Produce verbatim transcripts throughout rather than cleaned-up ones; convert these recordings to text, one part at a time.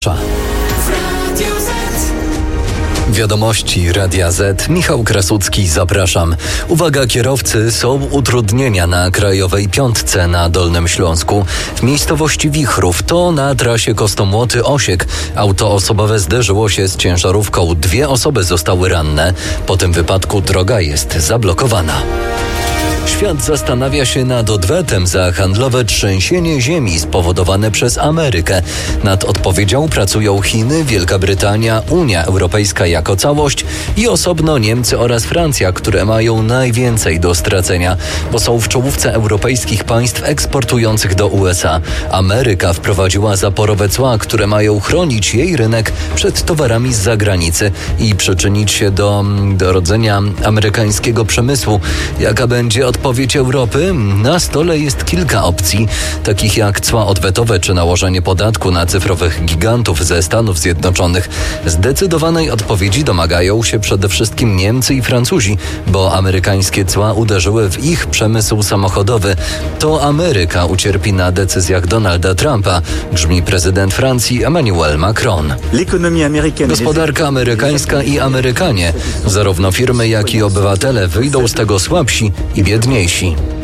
Wiadomości Radia Z. Michał Krasucki, zapraszam. Uwaga kierowcy, są utrudnienia na Krajowej Piątce na Dolnym Śląsku. W miejscowości Wichrów, to na trasie Kostomłoty-Osiek. Auto osobowe zderzyło się z ciężarówką. Dwie osoby zostały ranne. Po tym wypadku droga jest zablokowana. Świat zastanawia się nad odwetem za handlowe trzęsienie ziemi spowodowane przez Amerykę. Nad odpowiedzią pracują Chiny, Wielka Brytania, Unia Europejska jako całość i osobno Niemcy oraz Francja, które mają najwięcej do stracenia, bo są w czołówce europejskich państw eksportujących do U S A. Ameryka wprowadziła zaporowe cła, które mają chronić jej rynek przed towarami z zagranicy i przyczynić się do, do rodzenia amerykańskiego przemysłu. Jaka będzie odpowiedź Europy? Na stole jest kilka opcji, takich jak cła odwetowe czy nałożenie podatku na cyfrowych gigantów ze Stanów Zjednoczonych. Zdecydowanej odpowiedzi domagają się przede wszystkim Niemcy i Francuzi, bo amerykańskie cła uderzyły w ich przemysł samochodowy. To Ameryka ucierpi na decyzjach Donalda Trumpa, grzmi prezydent Francji Emmanuel Macron. Gospodarka amerykańska i Amerykanie, zarówno firmy, jak i obywatele wyjdą z tego słabsi i biedniejsi.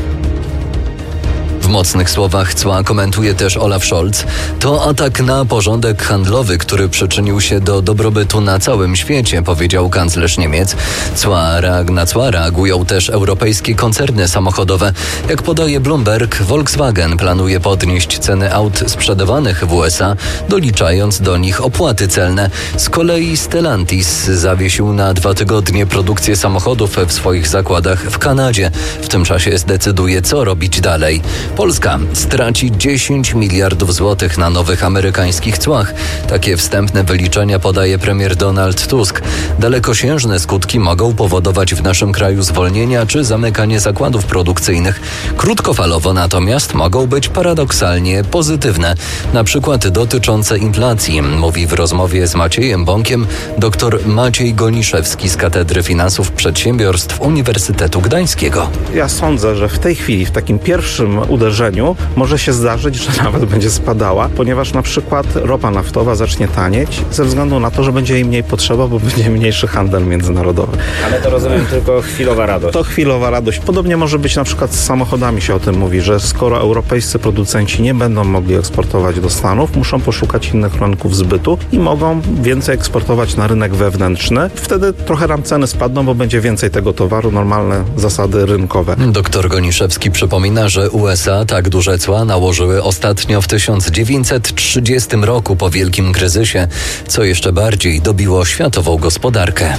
W mocnych słowach cła komentuje też Olaf Scholz. To atak na porządek handlowy, który przyczynił się do dobrobytu na całym świecie, powiedział kanclerz Niemiec. Cła, na cła reagują też europejskie koncerny samochodowe. Jak podaje Bloomberg, Volkswagen planuje podnieść ceny aut sprzedawanych w U S A, doliczając do nich opłaty celne. Z kolei Stellantis zawiesił na dwa tygodnie produkcję samochodów w swoich zakładach w Kanadzie. W tym czasie zdecyduje, co robić dalej. Polska straci dziesięć miliardów złotych na nowych amerykańskich cłach. Takie wstępne wyliczenia podaje premier Donald Tusk. Dalekosiężne skutki mogą powodować w naszym kraju zwolnienia czy zamykanie zakładów produkcyjnych. Krótkofalowo natomiast mogą być paradoksalnie pozytywne, na przykład dotyczące inflacji, mówi w rozmowie z Maciejem Bąkiem dr Maciej Goniszewski z Katedry Finansów Przedsiębiorstw Uniwersytetu Gdańskiego. Ja sądzę, że w tej chwili, w takim pierwszym uderzeniu może się zdarzyć, że nawet będzie spadała, ponieważ na przykład ropa naftowa zacznie tanieć ze względu na to, że będzie jej mniej potrzeba, bo będzie mniejszy handel międzynarodowy. Ale to rozumiem tylko chwilowa radość. To chwilowa radość. Podobnie może być na przykład z samochodami, się o tym mówi, że skoro europejscy producenci nie będą mogli eksportować do Stanów, muszą poszukać innych rynków zbytu i mogą więcej eksportować na rynek wewnętrzny. Wtedy trochę nam ceny spadną, bo będzie więcej tego towaru, normalne zasady rynkowe. Doktor Goniszewski przypomina, że U S A tak duże cła nałożyły ostatnio w tysiąc dziewięćset trzydziestym roku po wielkim kryzysie, co jeszcze bardziej dobiło światową gospodarkę.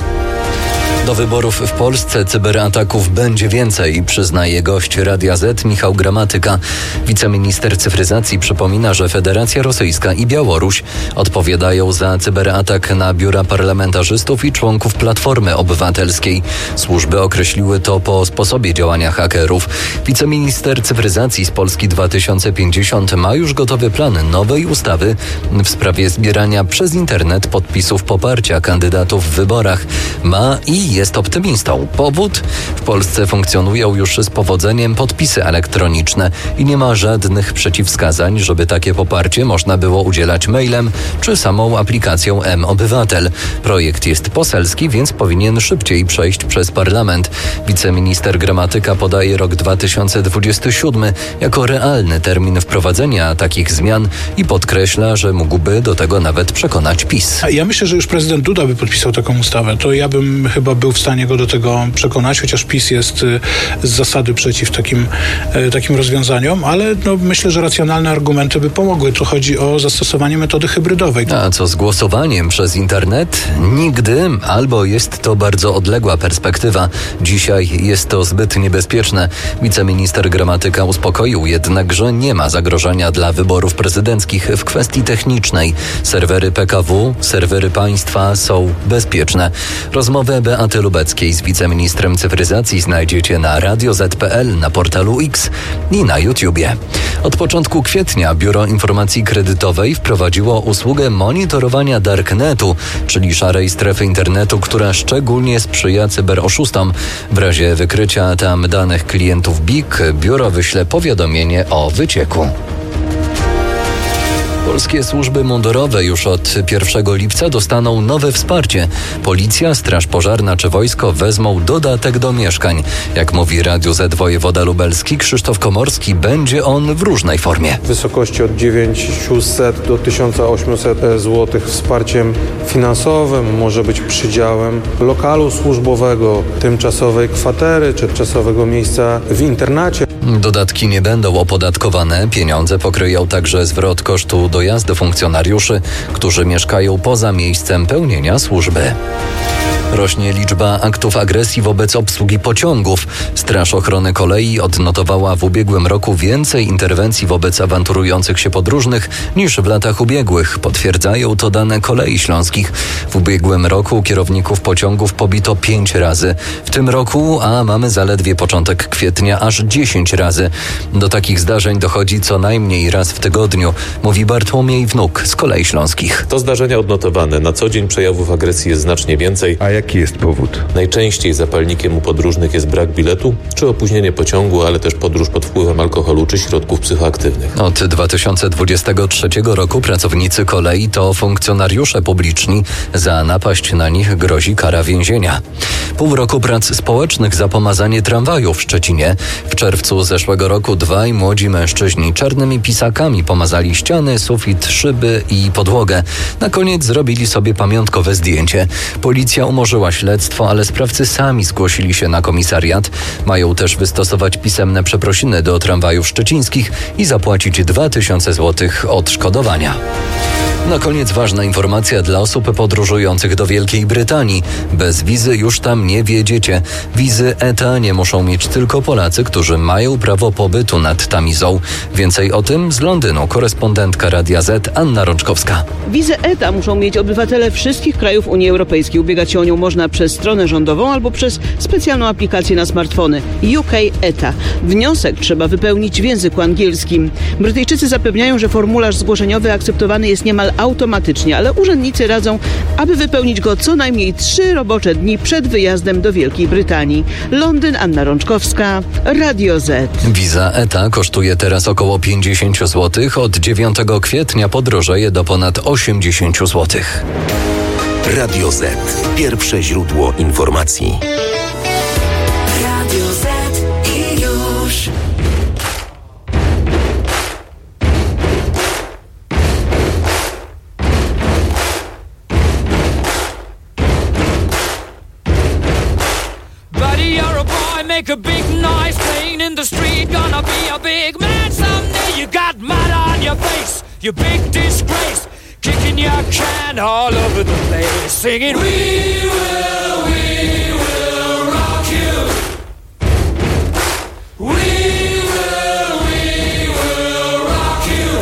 Do wyborów w Polsce cyberataków będzie więcej, przyznaje gość Radia Z Michał Gramatyka. Wiceminister cyfryzacji przypomina, że Federacja Rosyjska i Białoruś odpowiadają za cyberatak na biura parlamentarzystów i członków Platformy Obywatelskiej. Służby określiły to po sposobie działania hakerów. Wiceminister cyfryzacji z Polski dwa tysiące pięćdziesiąt ma już gotowy plan nowej ustawy w sprawie zbierania przez internet podpisów poparcia kandydatów w wyborach. Ma i jest optymistą. Powód? W Polsce funkcjonują już z powodzeniem podpisy elektroniczne i nie ma żadnych przeciwwskazań, żeby takie poparcie można było udzielać mailem czy samą aplikacją M-Obywatel. Projekt jest poselski, więc powinien szybciej przejść przez parlament. Wiceminister Gramatyka podaje rok dwa tysiące dwudziesty siódmy jako realny termin wprowadzenia takich zmian i podkreśla, że mógłby do tego nawet przekonać PiS. Ja myślę, że już prezydent Duda by podpisał taką ustawę. To ja bym chyba był w stanie go do tego przekonać, chociaż PiS jest z zasady przeciw takim, takim rozwiązaniom, ale no, myślę, że racjonalne argumenty by pomogły. Tu chodzi o zastosowanie metody hybrydowej. A co z głosowaniem przez internet? Nigdy, albo jest to bardzo odległa perspektywa. Dzisiaj jest to zbyt niebezpieczne. Wiceminister Gramatyka uspokoił jednak, że nie ma zagrożenia dla wyborów prezydenckich w kwestii technicznej. Serwery P K W, serwery państwa są bezpieczne. Rozmowę Beaty Lubeckiej z wiceministrem cyfryzacji znajdziecie na radio zet kropka pe el, na portalu X i na YouTubie. Od początku kwietnia Biuro Informacji Kredytowej wprowadziło usługę monitorowania darknetu, czyli szarej strefy internetu, która szczególnie sprzyja cyberoszustom. W razie wykrycia tam danych klientów B I K biuro wyśle powiadomienie o wycieku. Polskie służby mundurowe już od pierwszego lipca dostaną nowe wsparcie. Policja, Straż Pożarna czy wojsko wezmą dodatek do mieszkań. Jak mówi Radiu Z wojewoda lubelski Krzysztof Komorski, będzie on w różnej formie. W wysokości od dziewięćset do tysiąc osiemset złotych wsparciem finansowym, może być przydziałem lokalu służbowego, tymczasowej kwatery czy czasowego miejsca w internacie. Dodatki nie będą opodatkowane. Pieniądze pokryją także zwrot kosztu dojazdu funkcjonariuszy, którzy mieszkają poza miejscem pełnienia służby. Rośnie liczba aktów agresji wobec obsługi pociągów. Straż Ochrony Kolei odnotowała w ubiegłym roku więcej interwencji wobec awanturujących się podróżnych niż w latach ubiegłych. Potwierdzają to dane Kolei Śląskich. W ubiegłym roku kierowników pociągów pobito pięć razy. W tym roku, a mamy zaledwie początek kwietnia, aż dziesięć razy. Do takich zdarzeń dochodzi co najmniej raz w tygodniu, mówi Bartłomiej Wnuk z Kolei Śląskich. To zdarzenia odnotowane. Na co dzień przejawów agresji jest znacznie więcej. A jaki jest powód? Najczęściej zapalnikiem u podróżnych jest brak biletu, czy opóźnienie pociągu, ale też podróż pod wpływem alkoholu czy środków psychoaktywnych. Od dwa tysiące dwudziestego trzeciego roku pracownicy kolei to funkcjonariusze publiczni. Za napaść na nich grozi kara więzienia. Pół roku prac społecznych za pomazanie tramwaju w Szczecinie. W czerwcu zeszłego roku dwaj młodzi mężczyźni czarnymi pisakami pomazali ściany, sufit, szyby i podłogę. Na koniec zrobili sobie pamiątkowe zdjęcie. Policja umorzyła śledztwo, ale sprawcy sami zgłosili się na komisariat. Mają też wystosować pisemne przeprosiny do tramwajów szczecińskich i zapłacić dwa tysiące złotych odszkodowania. Na koniec ważna informacja dla osób podróżujących do Wielkiej Brytanii. Bez wizy już tam nie wjedziecie. Wizy E T A nie muszą mieć tylko Polacy, którzy mają prawo pobytu nad Tamizą. Więcej o tym z Londynu korespondentka Radia Z Anna Rączkowska. Wizę E T A muszą mieć obywatele wszystkich krajów Unii Europejskiej. Ubiegać się o nią można przez stronę rządową albo przez specjalną aplikację na smartfony U K E T A. Wniosek trzeba wypełnić w języku angielskim. Brytyjczycy zapewniają, że formularz zgłoszeniowy akceptowany jest niemal automatycznie, ale urzędnicy radzą, aby wypełnić go co najmniej trzy robocze dni przed wyjazdem do Wielkiej Brytanii. Londyn, Anna Rączkowska, Radio Z. Wiza E T A kosztuje teraz około pięćdziesiąt złotych. Od dziewiątego kwietnia podrożeje do ponad osiemdziesiąt złotych. Radio Z. Pierwsze źródło informacji. Radio Z i już. Buddy, you're a boy, make a big noise, playing in the street, gonna be a big man someday. You got mud on your face, you big disgrace, kicking your can all over the place, singing, we will, we will rock you. We will, we will rock you.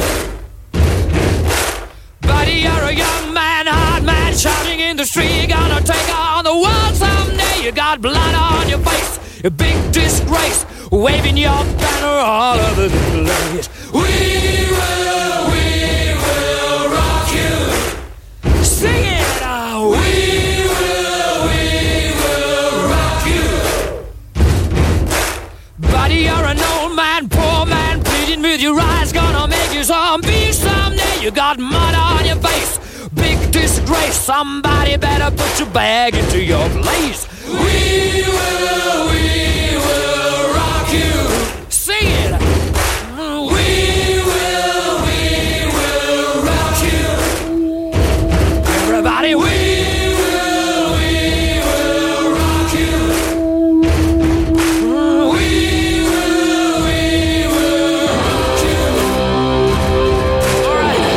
Buddy, you're a young man, hard man, shouting in the street, gonna take on the world someday. You got blood on your face, a big disgrace, waving your banner all over the place. We will, we will rock you. Sing it out. We will, we will rock you. Buddy, you're an old man, poor man, pleading with your eyes, gonna make you zombie someday. You got mud on your face, big disgrace, somebody better put your bag into your place. We will, we will rock you. Sing it. We will, we will rock you. Everybody, we will, we will rock you. We will, we will rock you. All right.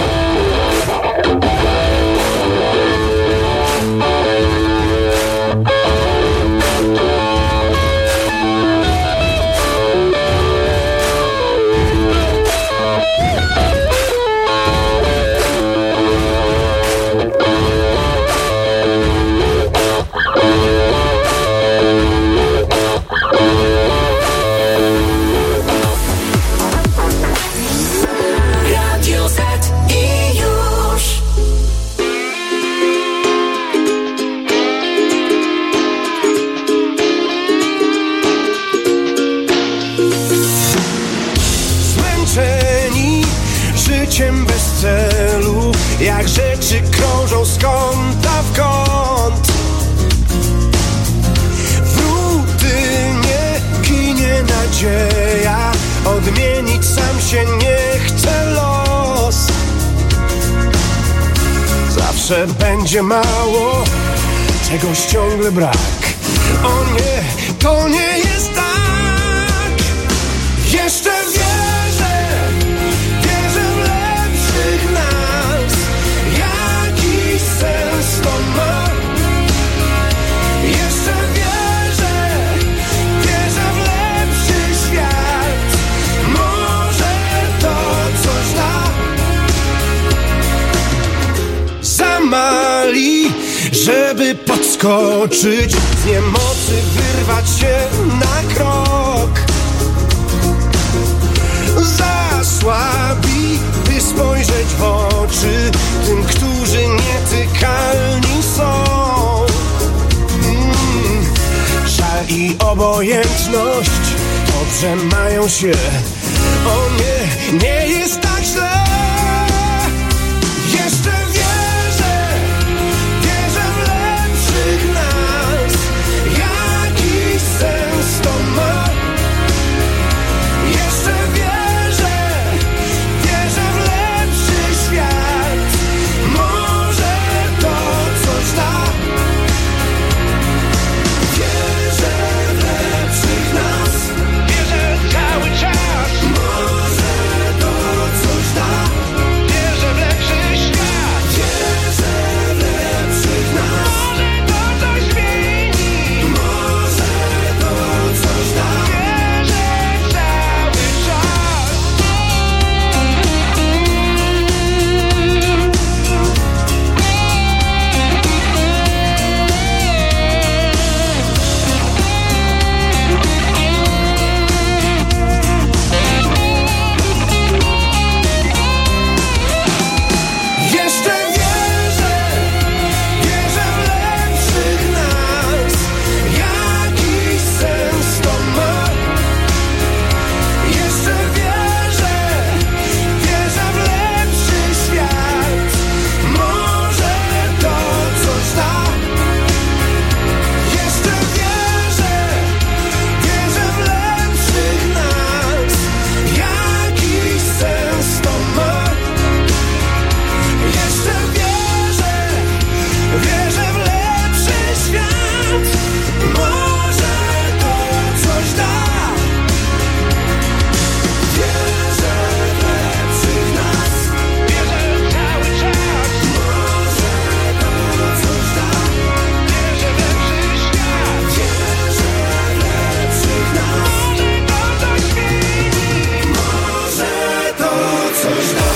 krążą z kąta w kąt. W rutynie ginie nadzieja, odmienić sam się nie chce los. Zawsze będzie mało, czegoś ciągle brak. O nie, to nie jest tak. Jeszcze wierzę, wierzę w lepszych nas. Jakiś sens to ma. Jeszcze wierzę, wierzę w lepszy świat. Może to coś da. Zamali, żeby podskoczyć, z niemocy wyrwać się na krok. Zasłabi, by spojrzeć w oczy tym, którzy nietykalni są. Mm. Żal i obojętność dobrze mają się. O nie, nie jest tak źle. Jeszcze wierzę, wierzę w lepszych nas. Jakiś sens to ma. Jeszcze wierzę, wierzę w lepszy świat. Może to coś da. Wierzę w lepszych nas. Wierzę cały czas. Może to coś da. Wierzę w lepszy świat. Wierzę w lepszych nas. Może to coś zmieni. Może to coś da. Wierzę cały czas. Jeszcze wierzę, wierzę w lepszych nas. Jakiś sens to ma. Jeszcze wierzę, wierzę w lepszy świat. Może to coś da. Jeszcze wierzę, wierzę w lepszych nas. Jakiś sens to ma. Jeszcze wierzę, wierzę w lepszy świat. Może to coś da. Wierzę w lepszych nas. Wierzę cały czas. Może to coś da. Wierzę w lepszy świat. Wierzę w lepszych nas. Może to coś zmieni. Może to coś da.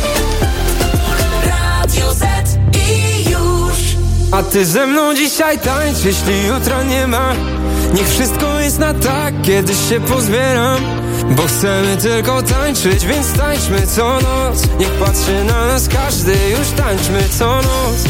Radio Z i już. A ty ze mną dzisiaj tańcz, jeśli jutra nie ma. Niech wszystko jest na tak, kiedyś się pozbieram. Bo chcemy tylko tańczyć, więc tańczmy co noc. Niech patrzy na nas każdy, już tańczmy co noc.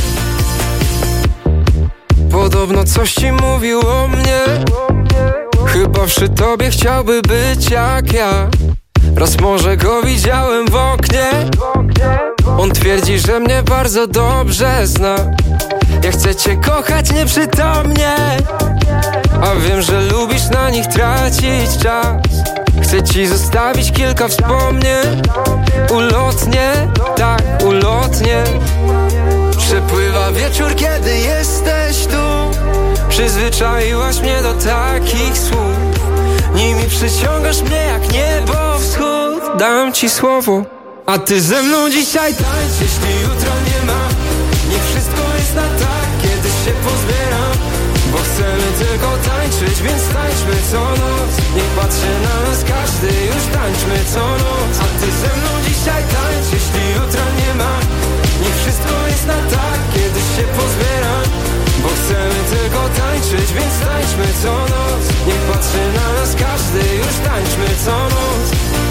Podobno coś ci mówił o mnie. Chyba przy tobie chciałby być jak ja. Raz może go widziałem w oknie. On twierdzi, że mnie bardzo dobrze zna. Ja chcę cię kochać nieprzytomnie, a wiem, że lubisz na nich tracić czas. Chcę ci zostawić kilka wspomnień. Ulotnie, tak, ulotnie. Przepływa wieczór, kiedy jesteś tu. Przyzwyczaiłaś mnie do takich słów. Nimi przyciągasz mnie jak niebo wschód. Dam ci słowo, a ty ze mną dzisiaj tańcz, jeśli jutro nie ma. Niech wszystko jest na tak, kiedyś się pozbieram. Bo chcemy tylko tańczyć, więc tańczmy co noc. Niech patrzy na nas każdy, już tańczmy co noc. A ty ze mną dzisiaj tańcz, jeśli jutra nie ma. Niech wszystko jest na tak, kiedyś się pozbieram. Bo chcemy tylko tańczyć, więc tańczmy co noc. Niech patrzy na nas każdy, już tańczmy co noc.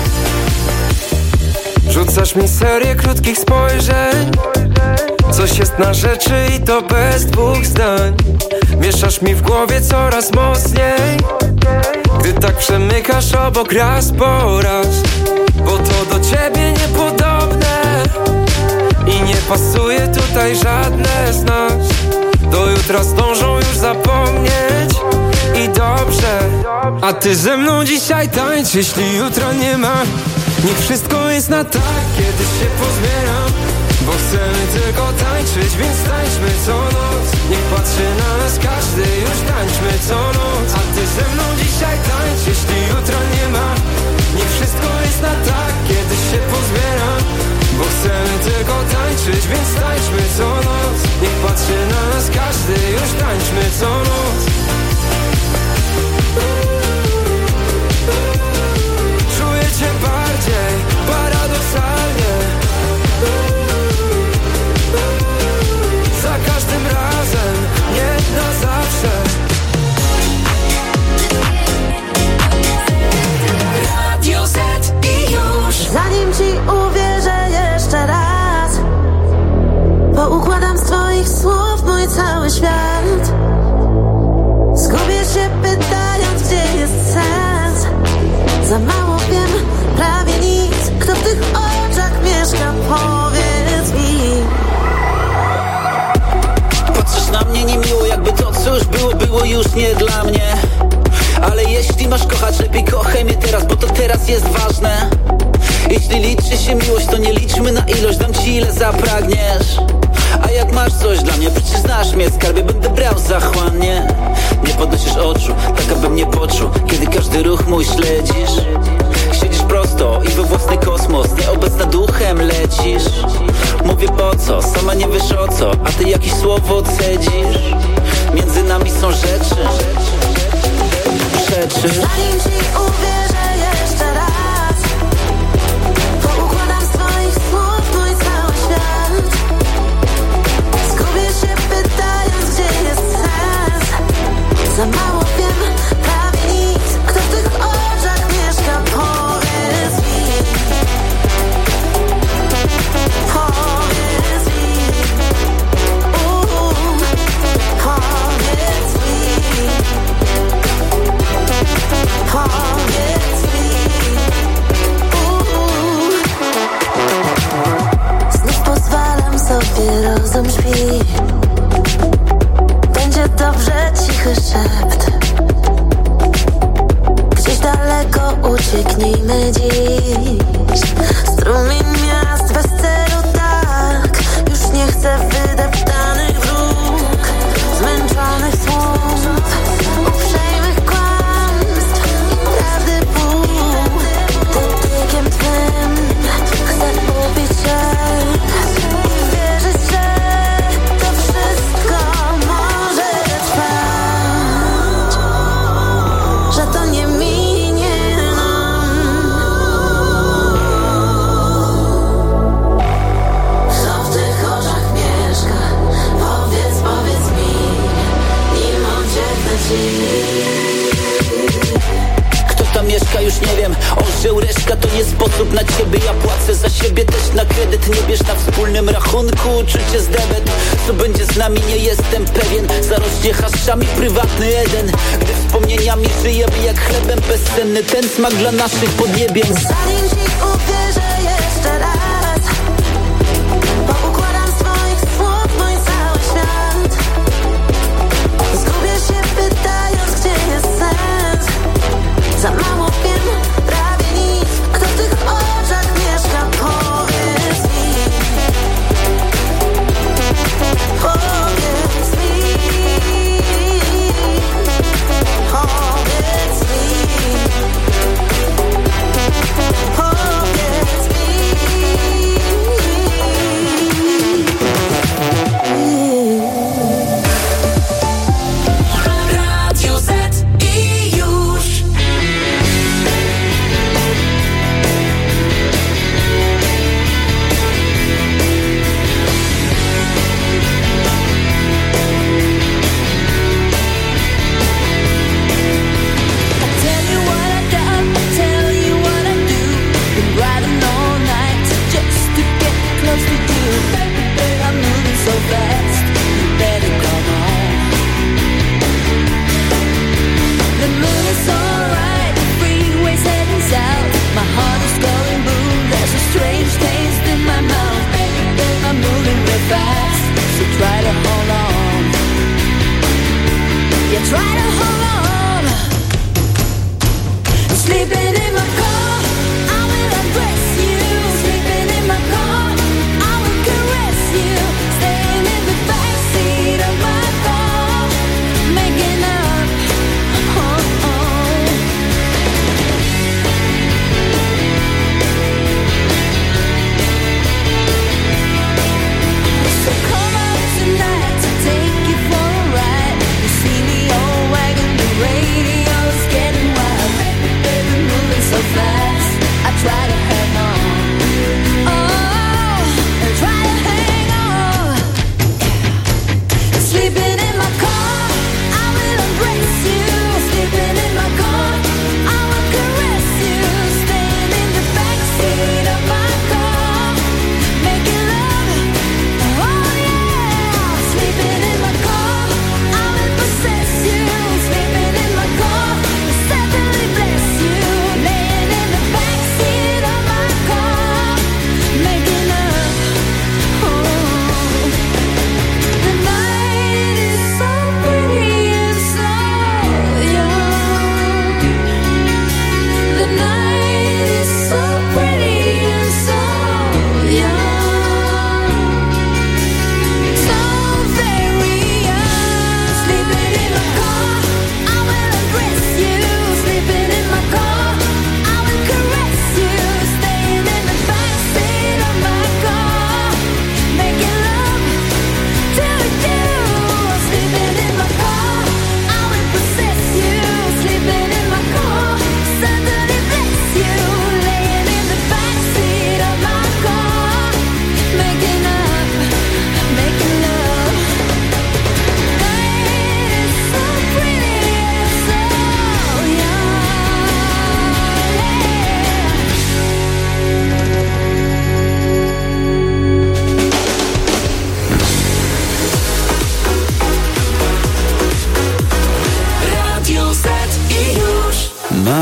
Rzucasz mi serię krótkich spojrzeń. Coś jest na rzeczy i to bez dwóch zdań. Mieszasz mi w głowie coraz mocniej, gdy tak przemykasz obok raz po raz. Bo to do ciebie niepodobne i I nie pasuje tutaj żadne z nas. Do jutra zdążą już zapomnieć. I dobrze. A ty ze mną dzisiaj tańcz, jeśli jutra nie ma. Niech wszystko jest na tak, kiedy się pozbieram. Bo chcemy tylko tańczyć, więc tańczmy co noc. Niech patrzy na nas każdy, już tańczmy co noc. A ty ze mną dzisiaj tańcz, jeśli jutra nie ma. Niech wszystko jest na tak, kiedy się pozbieram. Bo chcemy tylko tańczyć, więc tańczmy co noc. Niech patrzy na nas każdy, już tańczmy co noc. Czuję cię bardziej, paradoksalnie. Za każdym razem, nie na zawsze. Radio Z i już. Zanim ci uwierzę jeszcze raz, poukładam z twoich słów mój cały świat. Zgubię się pytając, gdzie jest sens. Za mało wiem, prawie nic. Kto w tych oczach mieszka, powiedz mi. Patrzysz na mnie niemiło, jakby to co już było, było już nie dla mnie. Ale jeśli masz kochać, lepiej kochaj mnie teraz, bo to teraz jest ważne. Jeśli liczy się miłość, to nie liczmy na ilość, dam ci ile zapragniesz. A jak masz coś dla mnie, przecież znasz mnie, skarbie, będę brał zachłannie. Nie podnosisz oczu, tak abym nie poczuł, kiedy każdy ruch mój śledzisz. Siedzisz prosto i we własny kosmos, nieobecna duchem lecisz. Mówię po co, sama nie wiesz o co, a ty jakieś słowo cedzisz. Między nami są rzeczy, rzeczy. Zanim ci uwierzę jeszcze raz, poukładam z twoich słów mój cały świat. Zgubię się pytając, gdzie jest sens. Za mało wiem, prawie nic. Kto w tych oczach mieszka, powiedz mi. Powiedz mi. Uuu, powiedz mi. Powiedz mi. Uuu. Znów pozwalam sobie, rozum śpi. Będzie dobrze, cichy szept. Gdzieś daleko ucieknijmy dziś. Strumień miast bez celu, tak. Już nie chcę wydeptanych dróg, zmęczonych słów, uprzejmych kłamstw i prawdy pół. Dotykiem twym chcę upić się i wierzyć, że to wszystko może trwać, że to nie minie nam. Kto w tych oczach mieszka? Powiedz, powiedz mi, nim ucieknę ci. Kto tam mieszka, już nie wiem. Orzeł, reszka to nie sposób na ciebie. Ja płacę za siebie też na kredyt. Nie bierz na wspólnym rachunku, uczucie z debet. Co będzie z nami, nie jestem pewien. Zarośnie haszczami prywatny Eden. Gdy wspomnieniami żyjemy jak chlebem bezcenny. Ten smak dla naszych podniebien. Zanim ci uwierzę jeszcze raz, poukładam z twoich słów mój cały świat. Zgubię się pytając, gdzie jest sens. Za mało wiem, prawie nic. Kto w tych oczach mieszka, powiedz mi. Powiedz mi. Powiedz mi. Powiedz mi.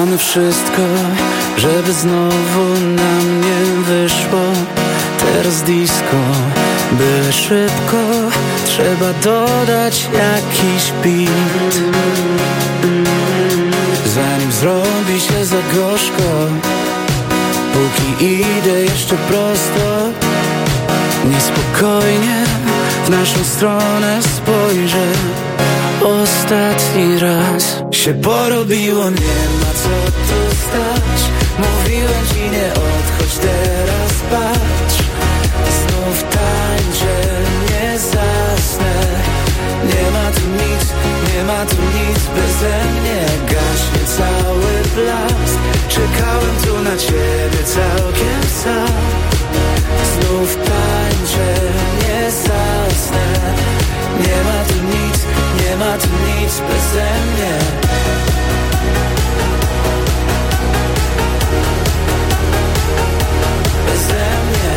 Mamy wszystko, żeby znowu nam nie wyszło. Teraz disco, byle szybko, trzeba dodać jakiś beat, zanim zrobi się za gorzko. Póki idę jeszcze prosto, niespokojnie w naszą stronę spojrzę ostatni raz. Się porobiło, nie ma co tu stać. Mówiłem ci nie odchodź, teraz patrz. Znów tańczę, nie zasnę. Nie ma tu nic, nie ma tu nic beze mnie. Gaśnie cały blask. Czekałem tu na ciebie całkiem sam. Znów tańczę, nie zasnę. Nie ma tu nic, nie ma tu nic beze mnie. Beze mnie.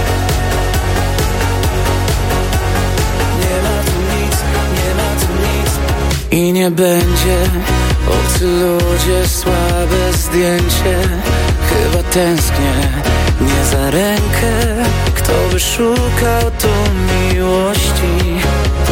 Nie ma tu nic, nie ma tu nic. I nie będzie obcy ludzie, słabe zdjęcie. Chyba tęsknię, nie za rękę. Kto by szukał tu miłości,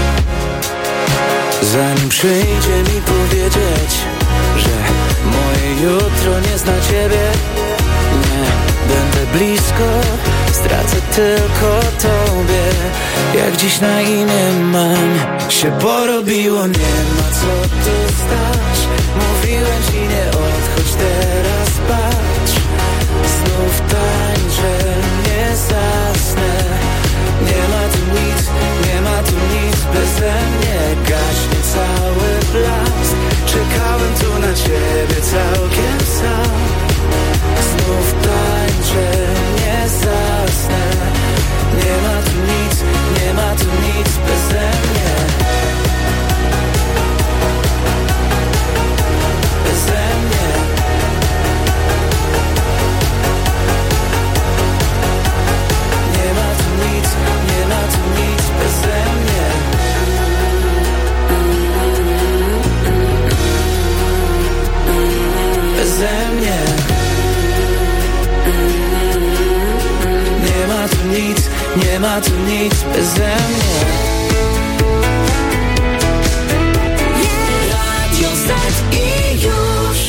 zanim przyjdzie mi powiedzieć, że moje jutro nie zna ciebie. Nie, będę blisko, stracę tylko tobie. Jak dziś na imię mam, się porobiło, nie ma co tu stać. Mówiłem ci nie odchodź, teraz patrz. Znów tańczę, nie zasnę. Nie ma tu nic, nie ma tu nic beze mnie. Gaśnie cały blask. Czekałem tu na ciebie całkiem sam. Znów tańczę, nie zasnę. Nie ma tu nic, nie ma tu nic beze mnie. Beze mnie. Nie ma tu nic, nie ma tu nic beze mnie. Beze mnie. Nie ma tu nic, nie ma tu nic beze mnie. Radio Z i już.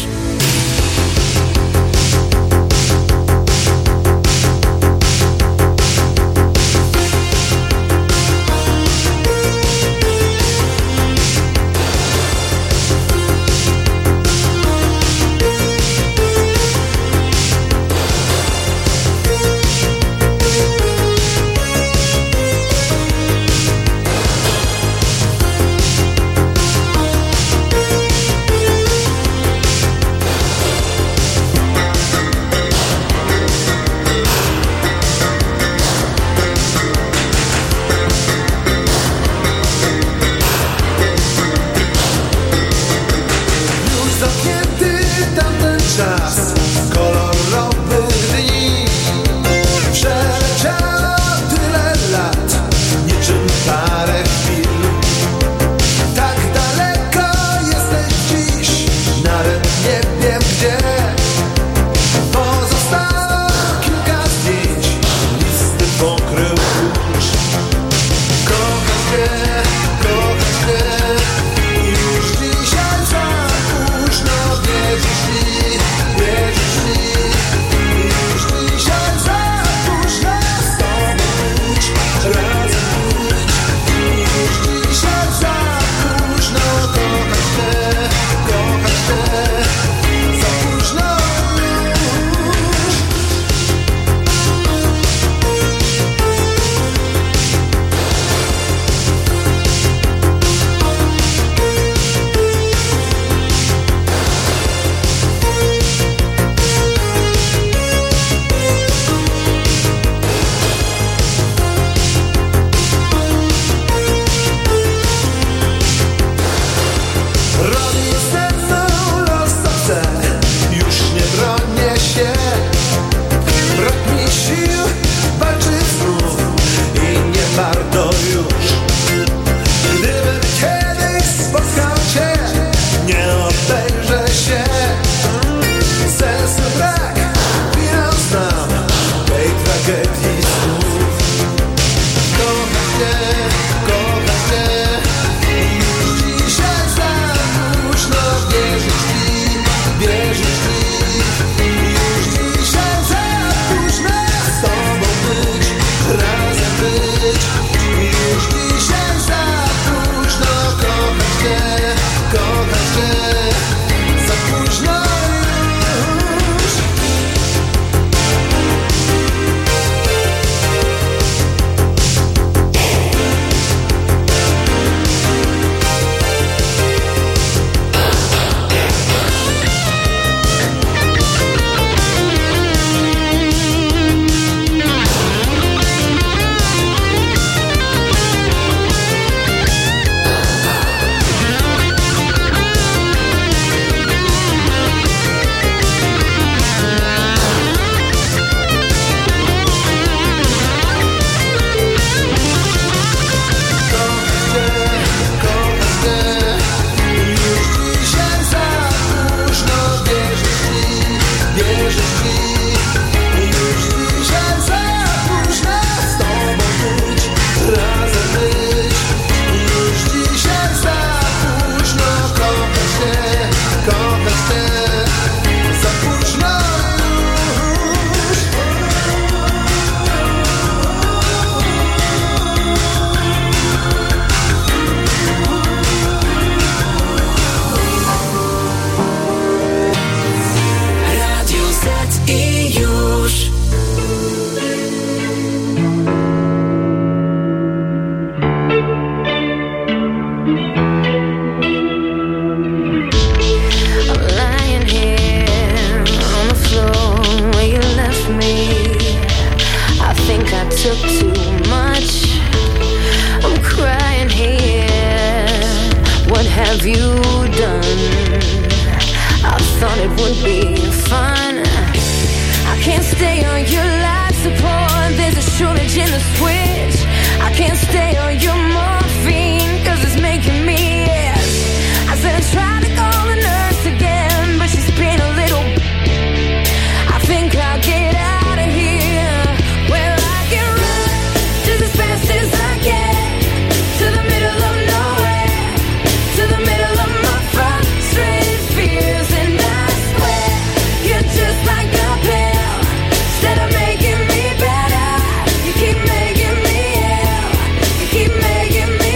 have you done? I thought it would be fun. I can't stay on your life support. There's a shortage in the switch. I can't stay on your morphine, cause it's making me itch. I said I tried to call the nurse again, but she's been a little. I think I'll get out of here, where I can run just as fast as I can, to the middle of nowhere, to the middle of my frustrated fears. And I swear, you're just like a pill. Instead of making me better, you keep making me ill. You keep making me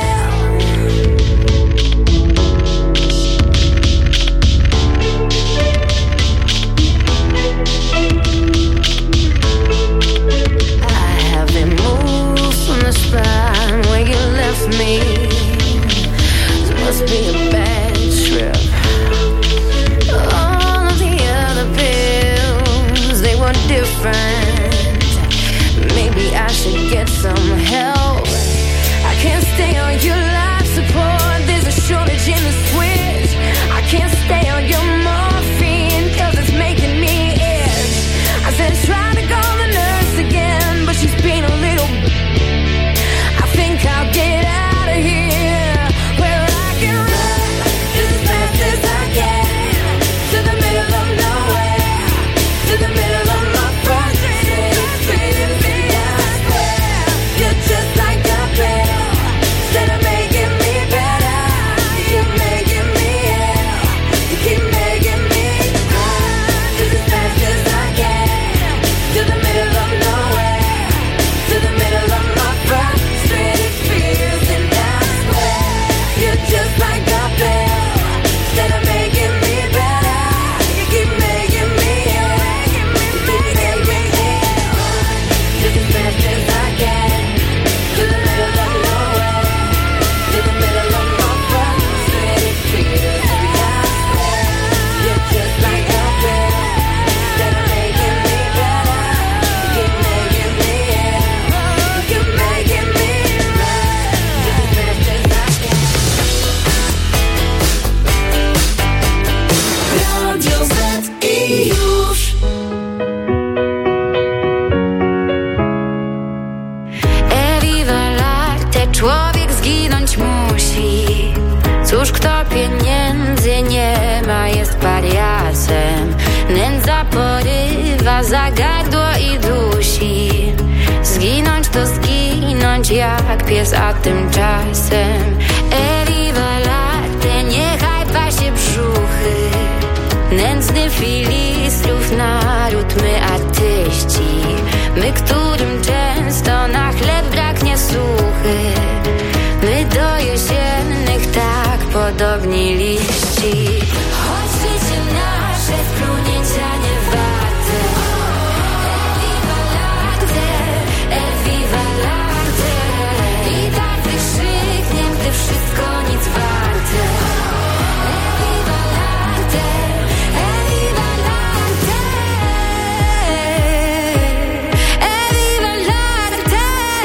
I haven't moved from the spot where you left me. This must be a bad trip. All of the other pills, they were different. Maybe I should get some help. I can't stay on your life support. There's a shortage in the switch. I can't stay on your morphine, cause it's making me itch. I said try to call the nurse again, but she's been a little. I think I'll get out of here, where I can run just as fast as I can, to the middle of nowhere, to the middle of my frustrated fears. And I swear, you're just like a pill. Instead of making me better, you're making me ill. You keep making me run just as fast as I can, to the middle of nowhere, to the middle of my frustrated fears. And I swear, you're just like a pill. Instead of making me better, you keep making me ill. You keep making me ill. Just as fast as I can, to the middle of nowhere, to the middle of my frustrated fears. And I swear, you're just like a pill. Instead of making me better, you keep making me ill. You keep making me run just as fast as I can. Radio Z i już. Ewiwa Latte, człowiek zginąć musi. Cóż, kto pieniędzy nie ma, jest pariasem. Nędza porywa za gardło i dusi. Zginąć to zginąć jak pies, a tymczasem Ewiwa Latte, niechaj pasie brzuchy. Nędzny filistrów naród, my artyści, my, którym często na chleb braknie suchy. My do jesiennych tak podobni liści. Choć życie nasze wplunięcia nie warte. Ewiwa Latte, Ewiwa Latte. I tak wykrzyknie, gdy wszystko nic warte. Ewiwa Latte, Ewiwa Latte. Ewiwa Latte.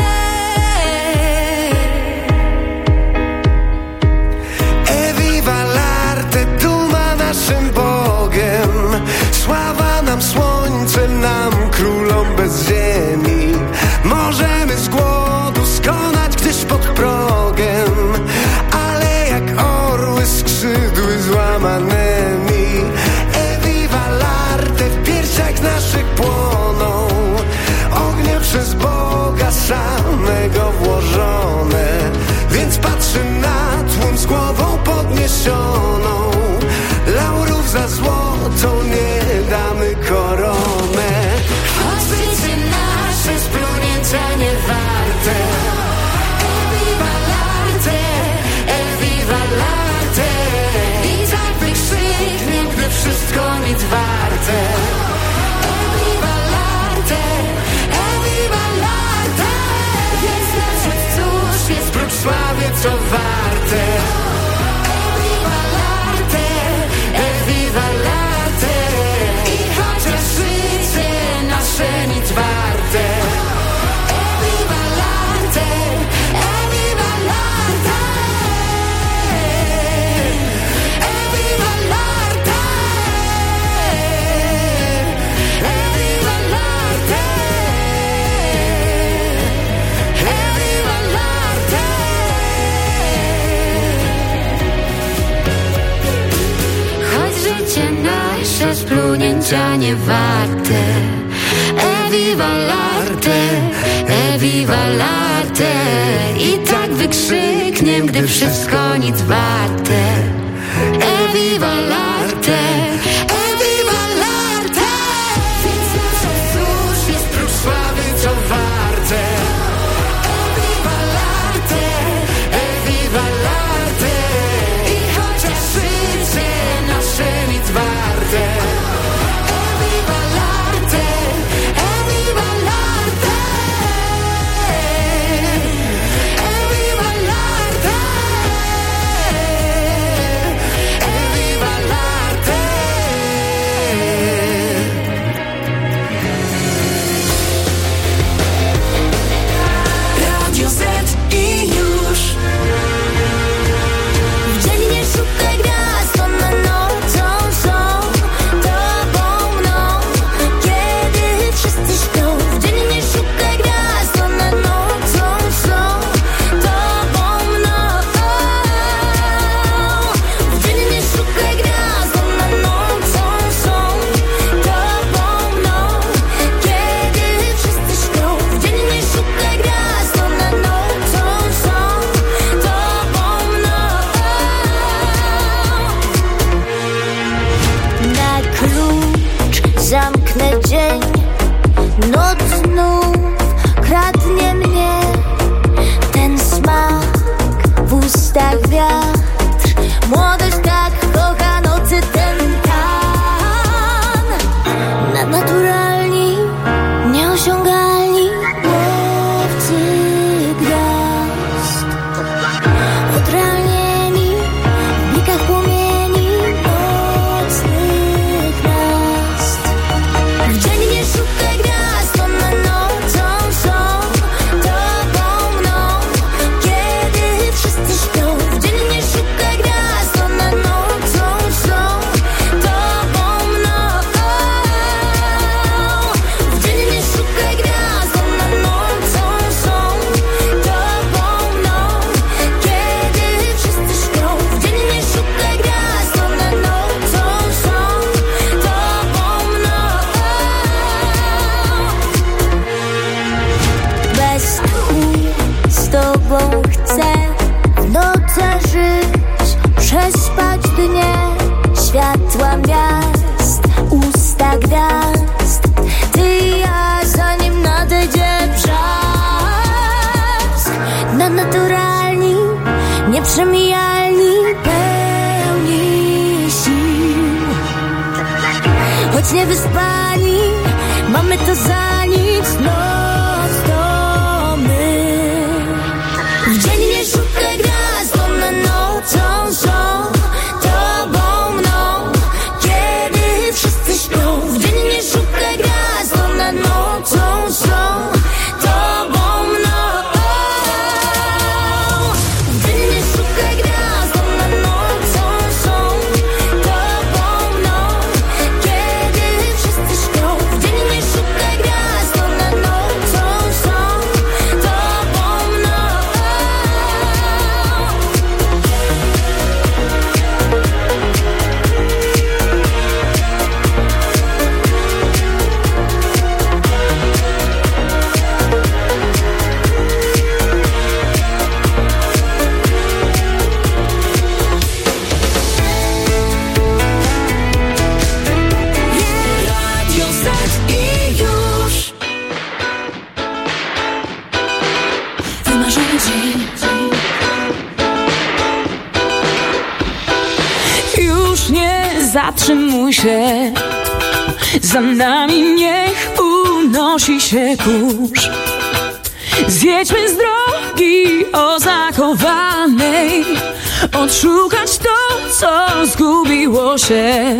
Ewiwa Latte, duma naszym Bogiem. Sława nam słońcem, nam królom bez ziemi. Możemy z głodu skonać gdzieś pod progiem, ale jak orły skrzydły złamanymi. Ewiwa Latte, w piersiach naszych płoną ognie przez Boga samego włożone. Więc patrzę na tłum z głową podniesioną. Laurów za złotą nie damy koronę. Choć życie nasze splunięcia nie warte. Ewiwa Latte, Ewiwa Latte. I tak wykrzyknie, gdy wszystko nic warte. Ewiwa Latte, Ewiwa Latte. nasze splunięcia nie warte. E viva l'arte, e viva l'arte. I tak wykrzykniem, gdy wszystko nic warte. E viva l'arte, e viva l'arte. Więc na co cóż jest prócz sławy, co warte. E viva l'arte, e viva l'arte. I chociaż życie nasze nic warte. E viva l'arte, e viva l'arte. E viva l'arte. Radio Z i już. W dzień nie szukaj gwiazd, one nocą są tobą mną, kiedy wszyscy śpią. W dzień nie szukaj gwiazd, one nocą są tobą mną. W dzień nie szukaj gwiazd, one nocą są tobą mną, kiedy wszyscy śpią. W dzień nie szukaj gwiazd, one nocą są tobą mną. Na klucz zamknę dzień, noc znów kradnie mnie ten smak w ustach wiatr. Młodość tak kocha nocy ten tan. Nadnaturalni, nieosiągalni łowcy gwiazd. Odrealnieni w blikach płomieni nocnych miast. W dzień nie szukaj gwiazd, one nocą są tobą mną, kiedy wszyscy śpią. W dzień nie szukaj gwiazd, one nocą są tobą mną. W dzień nie szukaj gwiazd, one nocą są tobą mną, kiedy wszyscy śpią. W dzień nie szukaj gwiazd, one nocą są tobą mną. Bez tchu z tobą chcę w nocach żyć, przespać dnie, światła miast, usta gwiazd. Ty i ja, zanim nadejdzie brzask. Nadnaturalni, nieprzemijalni, pełni sił. Choć niewyspani, mamy to za nic, noc to my. W dzień nie szukaj gwiazd, one nocą są tobą mną, kiedy wszyscy śpią. W dzień nie szukaj gwiazd, one nocą są tobą mną. W dzień nie szukaj gwiazd, one nocą są tobą mną, kiedy wszyscy śpią. W dzień nie szukaj gwiazd, one nocą są tobą mną. Radio Z i już. Wymarzony dzień. Już nie zatrzymuj się, za nami niech unosi się kurz. Zjedźmy z drogi oznakowanej, odszukać to, co zgubiło się.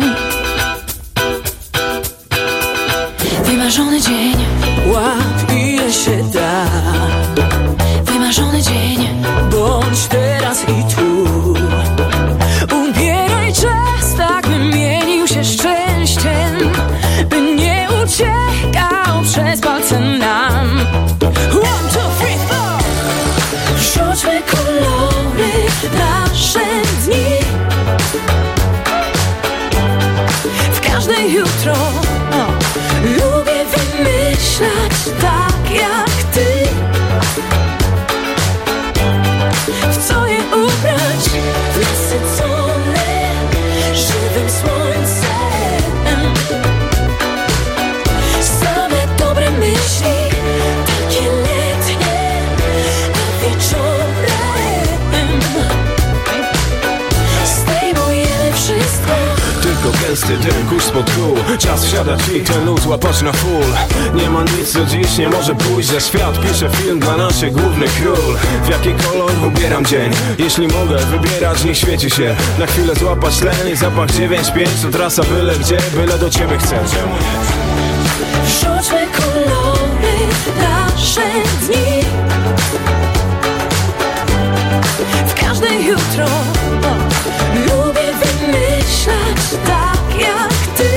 Wymarzony dzień, łap ile się da. Wymarzony dzień, bądź teraz i tu. Ubieraj czas, tak by mienił się szczęściem, by nie uciekał przez palce nam. One, two, three, four. Rzućmy kolory nasze dni. W każdej jutro. Lubię wymyślać tak jak ty. W co je ubrać? Nasycone żywym słońcem. Same dobre myśli, takie letnie, a wieczorem zdejmujemy wszystko. Tylko gęsty dym, kurz spod kół. Czas wsiadać i ten luz łapać na full. Nie ma nic, co dziś nie może pójść za świat. Piszę film dla naszych głównych król. W jaki kolor ubieram dzień? Jeśli mogę wybierać, niech świeci się. Na chwilę złapać tlen i zapach dziewięć pięć. To trasa byle gdzie, byle do ciebie chcę. Czemu nie? Wrzućmy kolory w nasze dni. W każde jutro lubię wymyślać tak jak ty.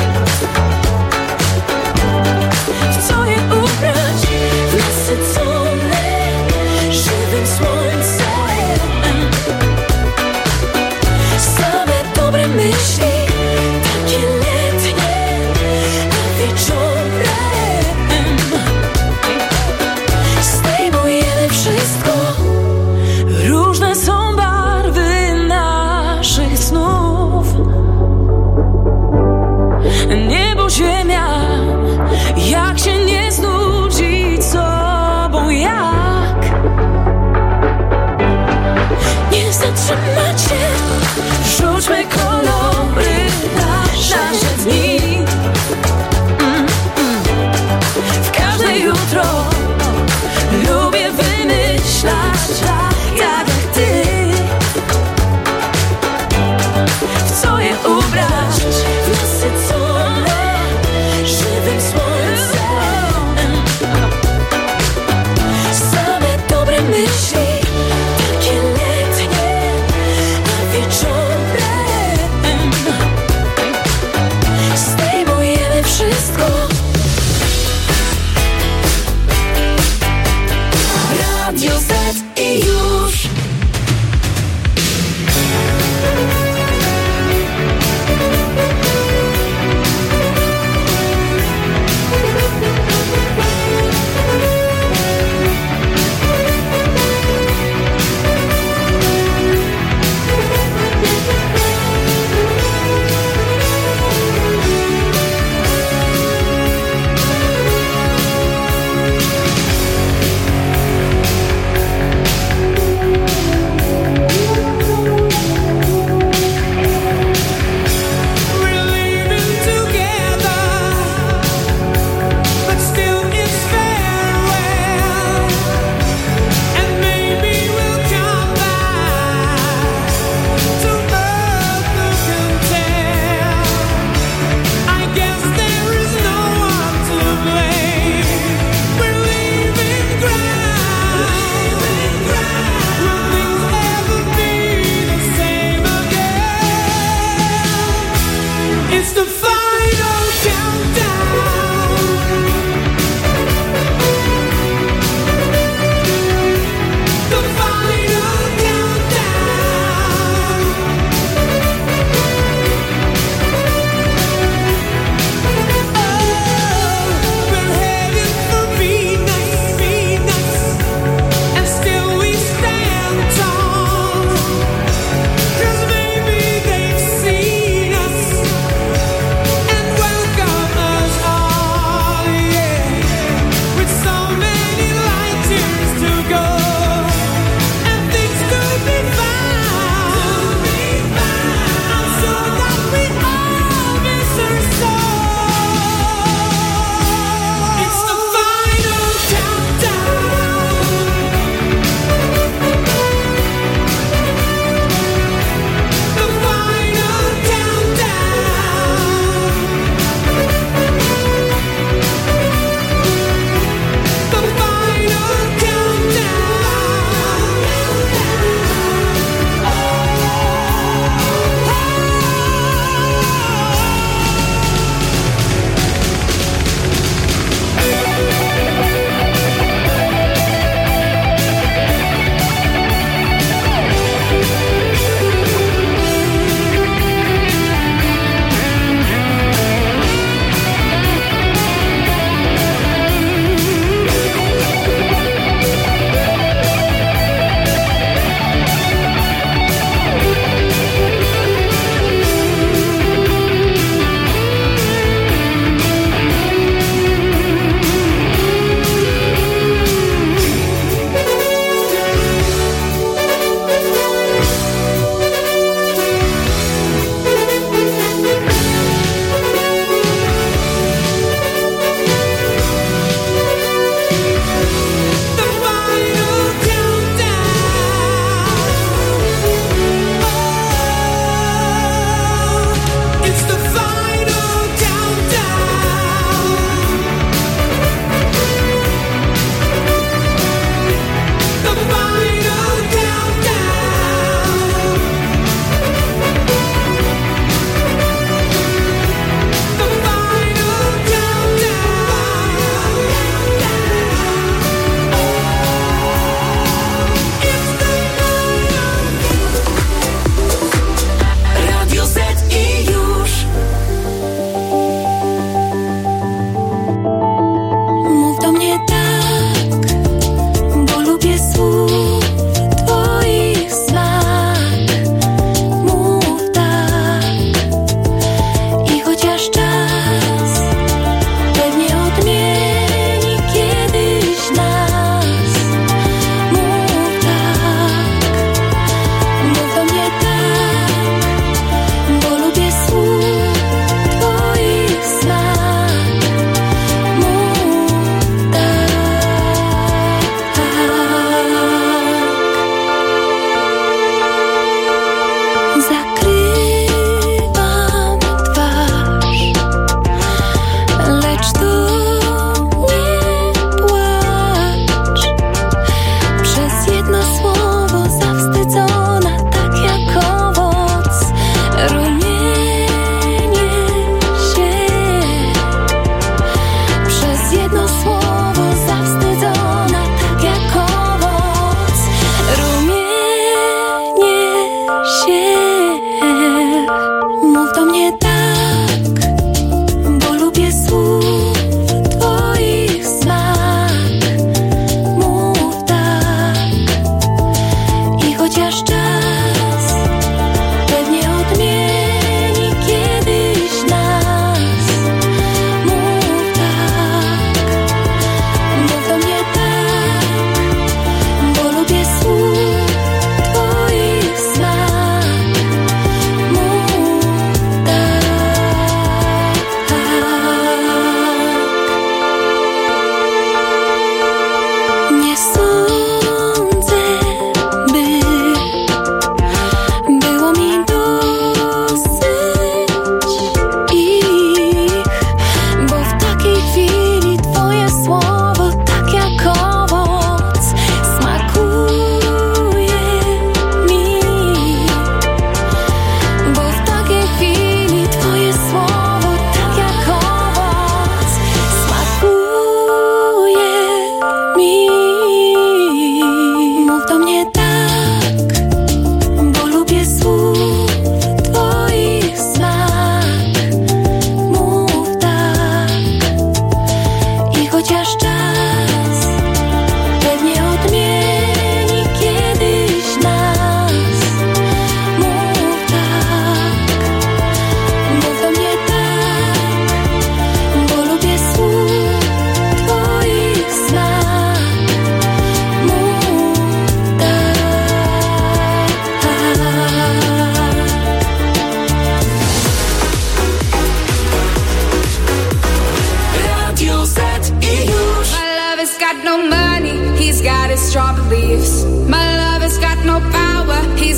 W co je ubrać? W nasycone żywym słońcem. Same dobre myśli, takie letnie, a wieczorem zdejmujemy wszystko. Różne są barwy naszych snów. Niebo, ziemia, jak się nie znudzić sobą, jak nie zatrzymać się. Rzućmy kolory na nasze dni. Mm, mm. W każde jutro lubię wymyślać tak jak ty. W co je ubrać? W nasycone żywym słońcem. Same dobre myśli, takie letnie, a wieczorem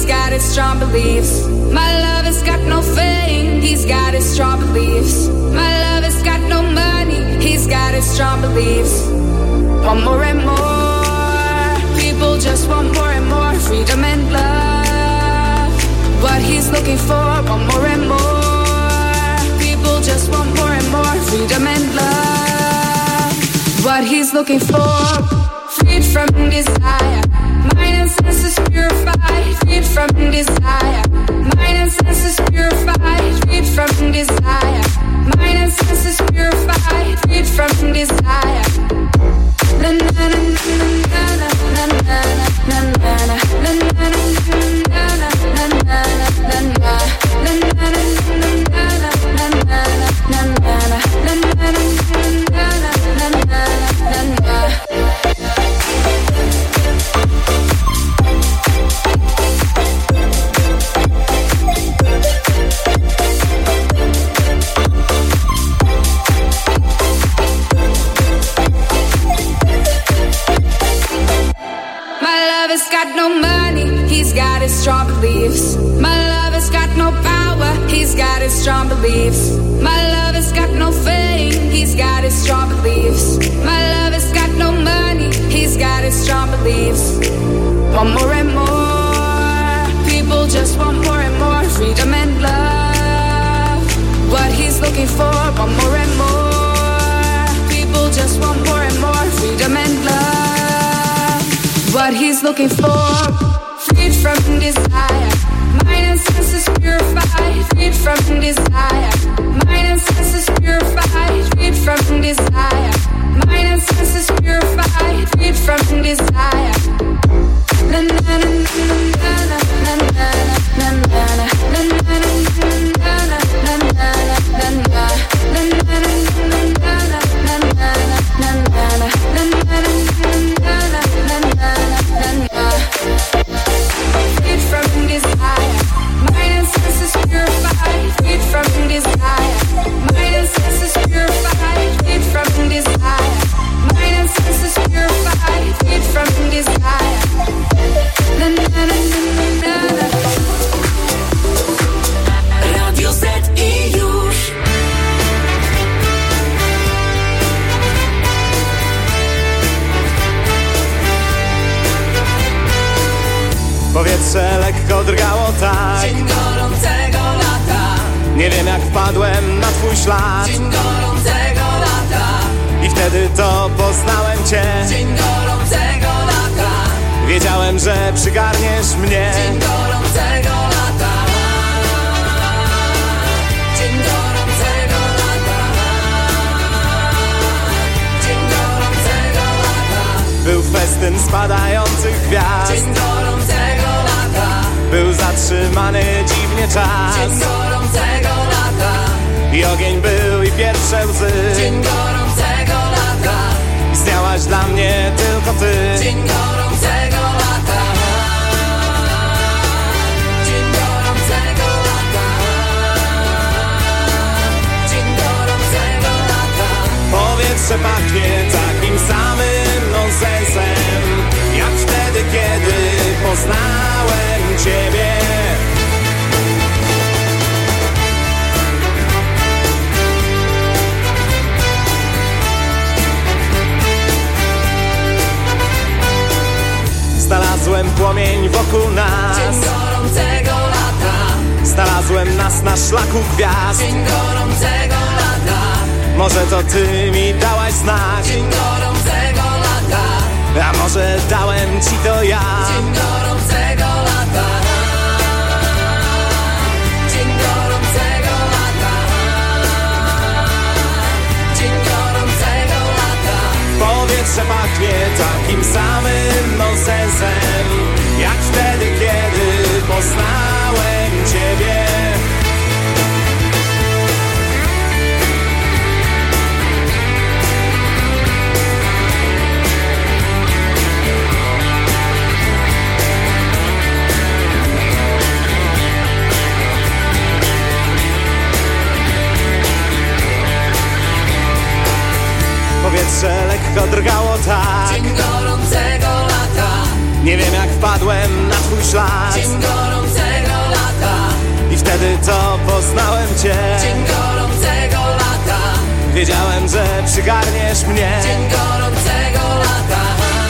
he's got his strong beliefs. My love has got no fame, he's got his strong beliefs. My love has got no money, he's got his strong beliefs. Want more and more, people just want more and more freedom and love. What he's looking for, want more and more, people just want more and more freedom and love. What he's looking for, freed from desire, mind and senses purified, freed from desire, mind and senses purified, freed from desire, mind and senses purified, freed from desire. Na na na na na na na na na na na na strong beliefs. My love has got no power, he's got his strong beliefs. My love has got no fame, he's got his strong beliefs. My love has got no money, he's got his strong beliefs. Want more and more, people just want more and more freedom and love. What he's looking for, want more and more, people just want more and more freedom and love. What he's looking for, freed from desire, mind and senses purified, freed from desire, mind and senses purified, freed from desire, mind and senses purified, freed from desire. Na na na na na na na na na na na from desire, mind and senses purified, freed from desire, mind and senses purified, freed from desire, mind and senses purified, freed from desire. Na na na na na. Radio Z i już. Powietrze lekko drgało tak. Dzień gorącego lata. Nie wiem jak wpadłem na twój ślad. Dzień gorącego lata. I wtedy to poznałem cię. Dzień gorącego lata. Wiedziałem, że przygarniesz mnie. Dzień gorącego lata. Dzień gorącego lata. Dzień gorącego lata. Był festyn spadających gwiazd. Dzień gorącego lata. Był zatrzymany dziwnie czas. Dzień gorącego lata. I ogień był i pierwsze łzy. Dzień gorącego lata. Istniałaś dla mnie tylko ty. Dzień gorącego lata. Dzień gorącego lata. Dzień gorącego lata. Powietrze pachnie takim samym nonsensem, jak wtedy, kiedy poznałem ciebie. Znalazłem płomień wokół nas. Dzień gorącego lata. Znalazłem nas na szlaku gwiazd. Dzień gorącego lata. Może to ty mi dałaś znak. Dzień gorącego lata. A może dałem ci to ja. Dzień gorącego lata. Dzień gorącego lata. Dzień gorącego lata. Powietrze pachnie takim samym nonsensem, jak wtedy, kiedy poznałem ciebie. Powietrze lekko drgało tak. Dzień gorącego lata. Nie wiem jak wpadłem na twój ślad. Dzień gorącego co poznałem cię. Dzień gorącego lata, Wiedziałem, że przygarniesz mnie. dzień gorącego lata,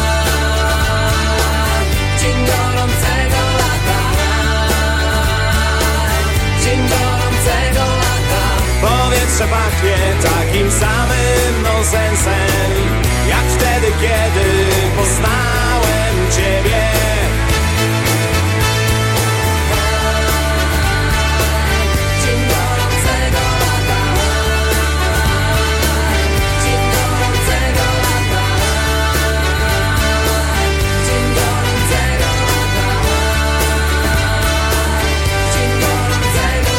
dzień gorącego lata, dzień gorącego lata. Powietrze pachnie takim samym nonsensem, jak wtedy, kiedy poznałem ciebie. Dzień gorącego lata, dzień gorącego lata, dzień gorącego lata, dzień gorącego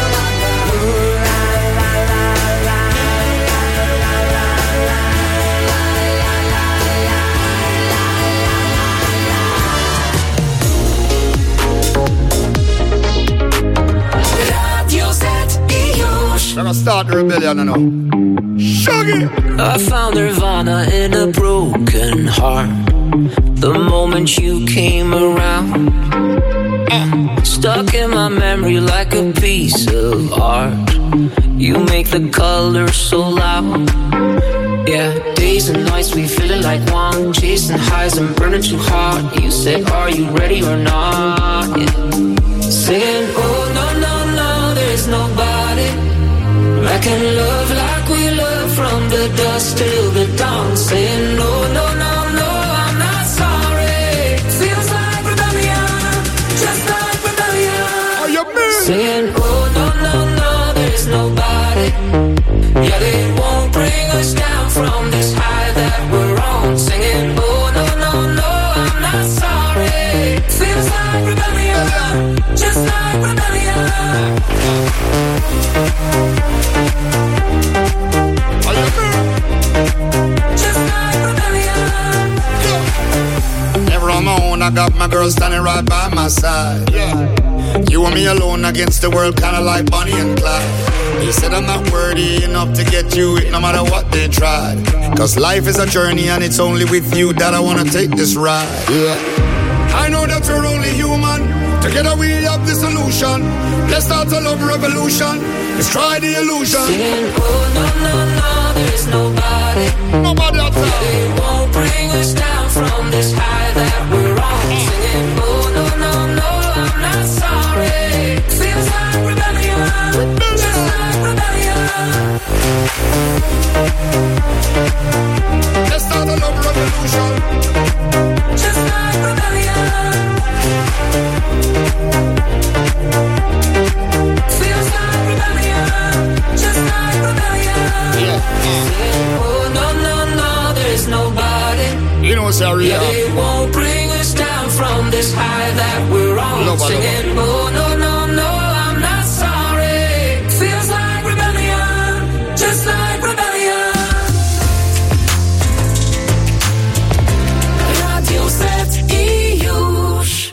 Radio Z i już. Gonna start the rebellion now. Shaggy! I found nirvana in a broken heart. The moment you came around, stuck in my memory like a piece of art. You make the colors so loud. Yeah, days and nights we feeling like one, chasing highs and burning too hard. You said, are you ready or not? Yeah. Saying, oh no, no, no, there's nobody I can love like we love from the dusk till the dawn. Saying, no, no, no, no, I'm not sorry. Feels like rebellion, just like rebellion. Are you mean? Saying, oh no, no, no, there's nobody. Yeah, they won't bring us down from this high that we're on. Singing, oh no, no, no, I'm not sorry. Feels like rebellion, just like rebellion. Are you mean? Just like rebellion. Never alone, I got my girl standing right by my side. Yeah. You and me alone against the world, kinda like Bonnie and Clyde. They said I'm not worthy enough to get you it, no matter what they tried. Cause life is a journey and it's only with you that I wanna take this ride. Yeah. I know that we're only human. Together we have the solution. Let's start a love revolution. Let's try the illusion. Saying, oh no, no, no, there's nobody. Nobody outside. They won't bring us down from this high that we're on. Singing, oh no, no, no, I'm not sorry. Feels like rebellion, just like rebellion. Let's start a love revolution. Just like rebellion. Feels like rebellion, just like rebellion. Yeah. Saying, oh no, no, no, there's nobody. You know what's our Yeah, real? they won't bring us down from this high that we're on. Nobody. Singing, oh no, no, no, I'm not sorry. Feels like rebellion, just like rebellion. Radio Z i już.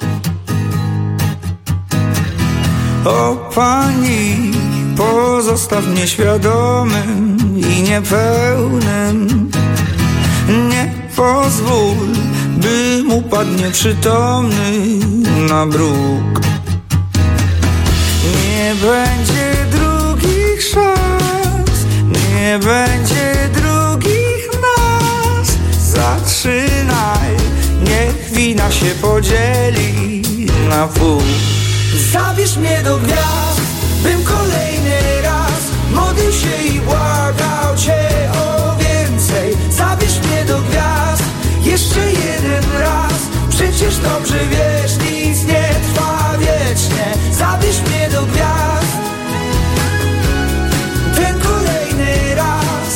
O Pani, pozostaw mnie świadomym i niepełnym. Nie pozwól, bym upadł nieprzytomny na bruk. Nie będzie drugich szans, nie będzie drugich nas. Zaczynaj, niech wina się podzieli na pół. Zabierz mnie do gwiazd, bym kolejny raz modlił się i błagał Cię o więcej. Zabierz mnie do gwiazd, jeszcze jeden raz. Przecież dobrze wiesz, nic nie trwa wiecznie. Zabierz mnie do gwiazd, ten kolejny raz.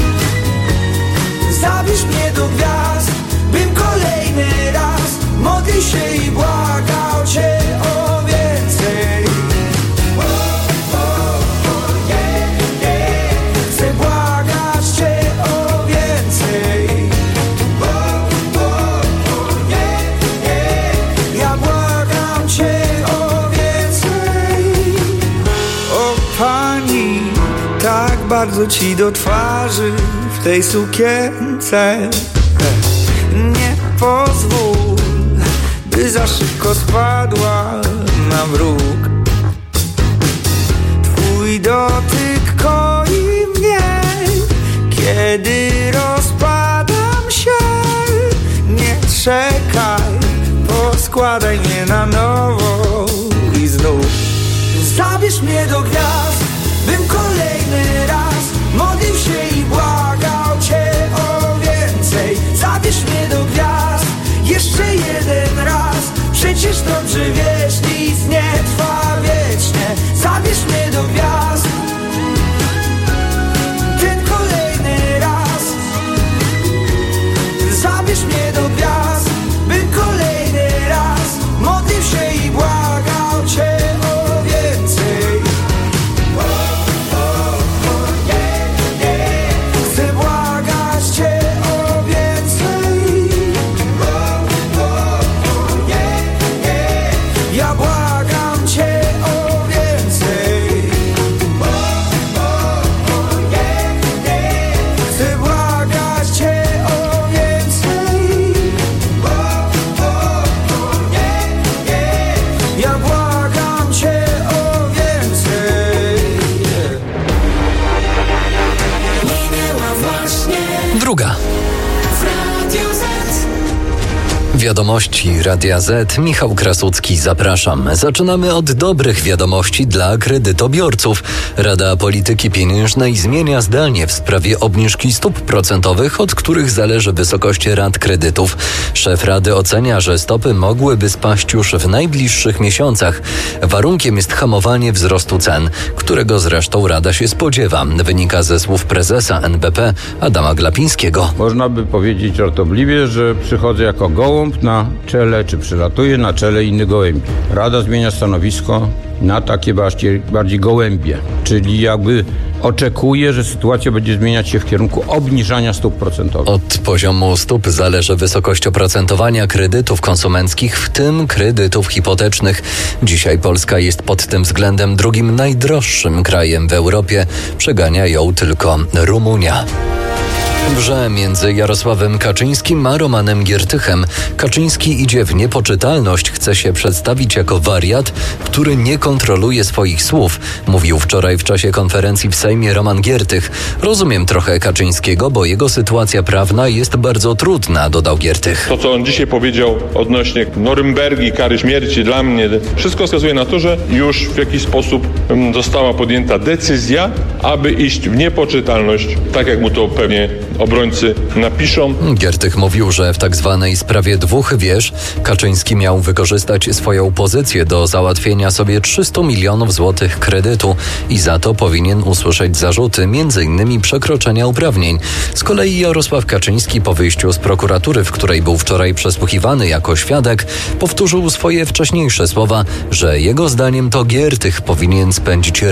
Zabierz mnie do gwiazd, bym kolejny raz modlił się i błagał Cię o więcej. O, o, o, yeah, yeah. Chcę błagać Cię o więcej. O, o, o, yeah, yeah. Ja błagam Cię o więcej. O Pani, tak bardzo Ci do twarzy w tej sukience. Nie pozwól, by za szybko spadła na bruk. Układaj mnie na nowo i znów zabierz mnie do gwiazd, bym kolejny raz modlił się i błagał Cię o więcej. Zabierz mnie do gwiazd, jeszcze jeden raz, przecież dobrze wiesz, nic nie trwa wiecznie. Zabierz mnie do gwiazd, ten kolejny raz. Zabierz mnie do gwiazd, bym kolejny raz modlił się i błagał Cię o więcej. O, o, o, nie, nie, chcę błagać Cię o więcej. O, o, o, nie, nie, ja błagam Cię o więcej. O, o, o, nie, nie, chcę błagać Cię o więcej. O, o, o, nie, nie, ja błagam Cię o więcej. Minęła właśnie Druga. w Radiu Z. Wiadomości Radia Z. Michał Krasucki, zapraszam. Zaczynamy od dobrych wiadomości dla kredytobiorców. Rada Polityki Pieniężnej zmienia zdanie w sprawie obniżki stóp procentowych, od których zależy wysokość rat kredytów. Szef Rady ocenia, że stopy mogłyby spaść już w najbliższych miesiącach. Warunkiem jest hamowanie wzrostu cen, którego zresztą Rada się spodziewa. Wynika ze słów prezesa N B P Adama Glapińskiego. Można by powiedzieć żartobliwie, że przychodzę jako gołąb na czele, czy przylatuję na czele innych gołębi. Rada zmienia stanowisko na takie bardziej, bardziej gołębie, czyli jakby oczekuje, że sytuacja będzie zmieniać się w kierunku obniżania stóp procentowych. Od poziomu stóp zależy wysokość oprocentowania kredytów konsumenckich, w tym kredytów hipotecznych. Dzisiaj Polska jest pod tym względem drugim najdroższym krajem w Europie. Przegania ją tylko Rumunia. Wrze między Jarosławem Kaczyńskim a Romanem Giertychem. Kaczyński idzie w niepoczytalność, chce się przedstawić jako wariat, który nie kontroluje swoich słów, mówił wczoraj w czasie konferencji w Sejmie Roman Giertych. Rozumiem trochę Kaczyńskiego, bo jego sytuacja prawna jest bardzo trudna, dodał Giertych. To, co on dzisiaj powiedział odnośnie Norymbergi, kary śmierci dla mnie, wszystko wskazuje na to, że już w jakiś sposób mm, została podjęta decyzja, aby iść w niepoczytalność, tak jak mu to pewnie obrońcy napiszą. Giertych mówił, że w tak zwanej sprawie dwóch wież Kaczyński miał wykorzystać swoją pozycję do załatwienia sobie trzysta milionów złotych kredytu i za to powinien usłyszeć zarzuty, między innymi przekroczenia uprawnień. Z kolei Jarosław Kaczyński po wyjściu z prokuratury, w której był wczoraj przesłuchiwany jako świadek, powtórzył swoje wcześniejsze słowa, że jego zdaniem to Giertych powinien spędzić